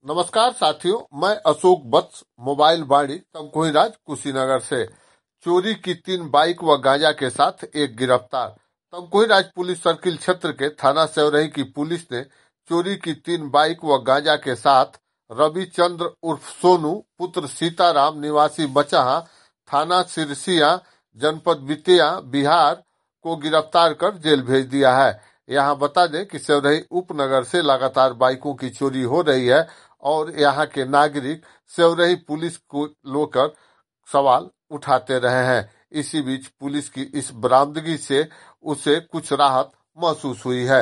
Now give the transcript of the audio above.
नमस्कार साथियों, मैं अशोक वत्स मोबाइल वाणी तमकुहीराज कुशीनगर से। चोरी की 3 बाइक व गांजा के साथ एक गिरफ्तार। तमकुहीराज पुलिस सर्किल क्षेत्र के थाना सेवरही की पुलिस ने चोरी की 3 बाइक व गांजा के साथ रविचंद्र उर्फ सोनू पुत्र सीताराम निवासी बचाहा थाना सिरसिया जनपद बेतिया बिहार को गिरफ्तार कर जेल भेज दिया है। यहाँ बता दें कि सेवरही उपनगर से लगातार बाइकों की चोरी हो रही है और यहाँ के नागरिक सेवरही पुलिस को लेकर सवाल उठाते रहे हैं। इसी बीच पुलिस की इस बरामदगी से उसे कुछ राहत महसूस हुई है।